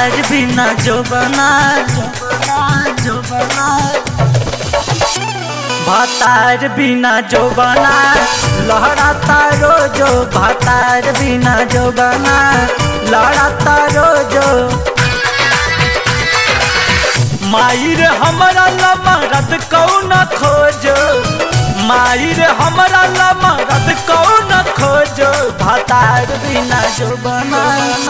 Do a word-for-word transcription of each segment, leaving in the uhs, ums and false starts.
भातार बिना जो बना जो बना भातार बिना जो बना लहराता रोजो भातार बिना जो बना लहराता रोजो। मायर हमारा लमरद कौन खोजो मायर हमारा लमरद कौन खोजो भातार बिना जो बना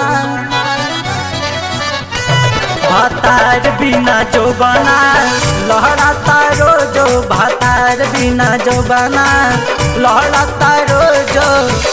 भातार बिना जो बना लहराता रोजो भातार बिना जो बना लहराता रोजो।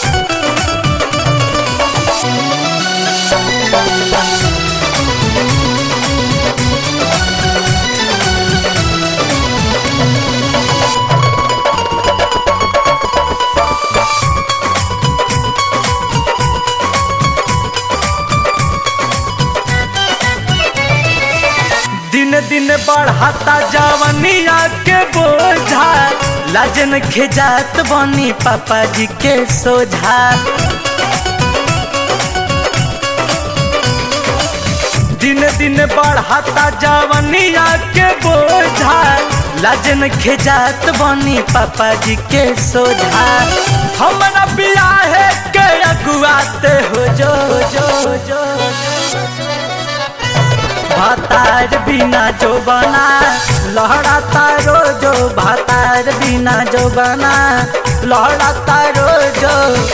दिन दिन बढ़ाता जवनिया के बोझा लाजन खिजात बनी पापा जी के सोझा। दिन दिन बढ़ाता जवनिया के बोझा लाजन खिजात बनी पापा जी के सोझा। हमरा बियाहे के अगुआते हो जो जो जो भातार बिना जो बना लहराता रोजो भातार बिना जो बना लहराता रोजो।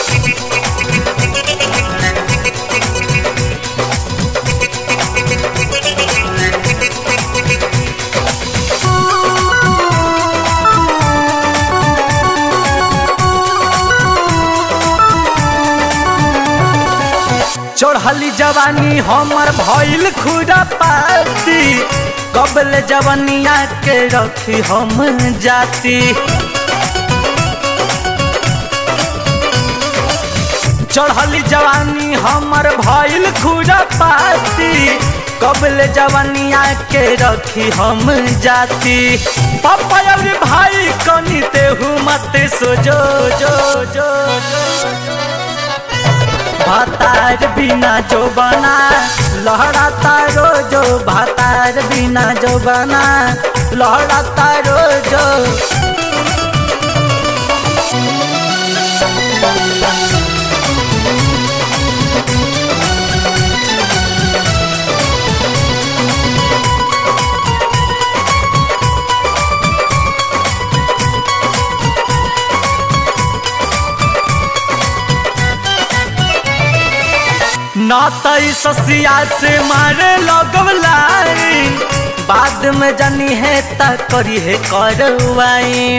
चढ़ली जवानी हमर भइल खुरा पाती कबल जवानिया के रखी हम जाती। चढ़ली जवानी हमर भइल खुरा पाती कबल जवानिया के रखी हम जाती। पापा और भाई कनी तेहू मत सोजो जो जो भातार बिना जो बना लहराता रोजो भातार बिना जो बना लहराता रोजो। नातई ससिया से मारे लगवलाई बाद में जानी है ता करी है करवाई।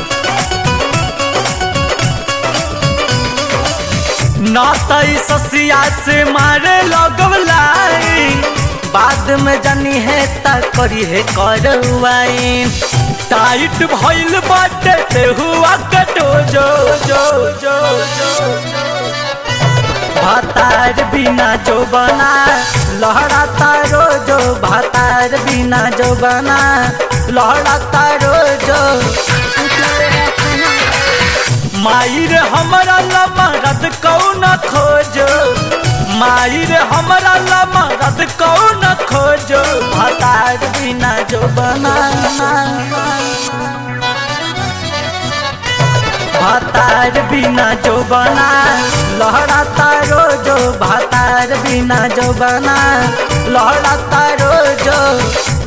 नातई ससिया से मारे लगवलाई बाद में जानी है ता करी है करवाई। टाइट भइल बाटे ते हुआ कटो जो जो जो जो भातार बिना जो बना लहराता रोजो भातार बिना जो बना लहराता रोजो। मायर हमारा लमरद कौन खोजो मायर हमारा लमरद कौन खोजो भातार बिना जो बना भातार बिना जो बना लहराता रोजो भातार बिना जो बना लहराता रोजो।